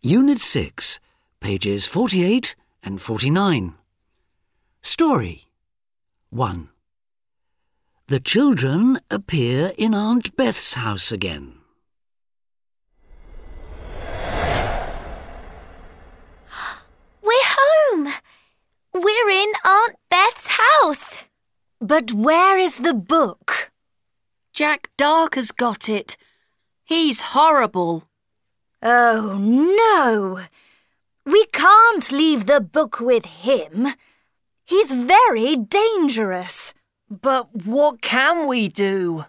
Unit 6, pages 48 and 49. Story 1. The children appear in Aunt Beth's house again. We're home! We're in Aunt Beth's house! But where is the book? Jack Dark has got it. He's horrible. Oh, no! We can't leave the book with him. He's very dangerous. But what can we do?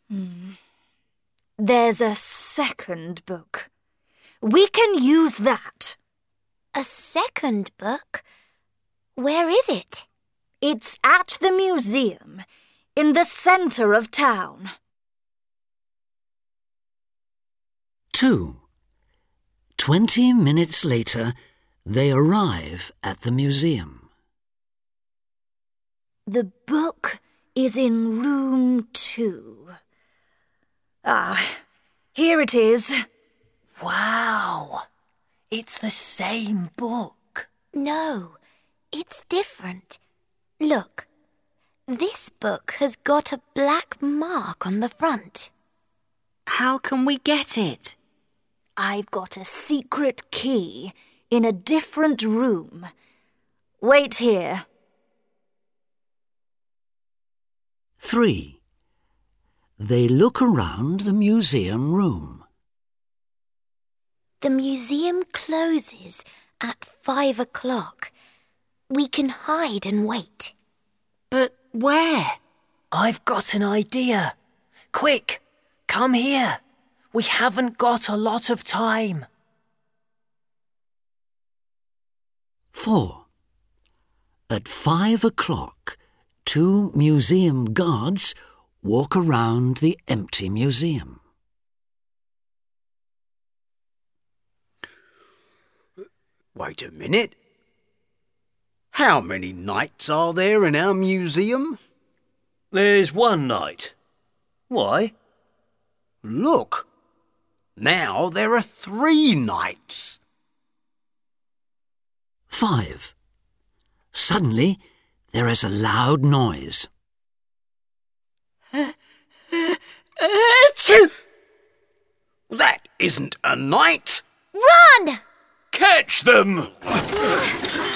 There's a second book. We can use that. A second book? Where is it? It's at the museum, in the centre of town. 2. 20 minutes later, they arrive at the museum. The book is in room 2. Here it is. Wow! It's the same book. No, it's different. Look, this book has got a black mark on the front. How can we get it? I've got a secret key in a different room. Wait here. 3. They look around the museum room. The museum closes at 5 o'clock. We can hide and wait. But where? I've got an idea. Quick, come here. We haven't got a lot of time. 4. At 5 o'clock, 2 museum guards walk around the empty museum. Wait a minute. How many nights are there in our museum? There's one night. Why? Look, now there are 3 nights. 5. Suddenly, there is a loud noise. That isn't a night. Run! Catch them!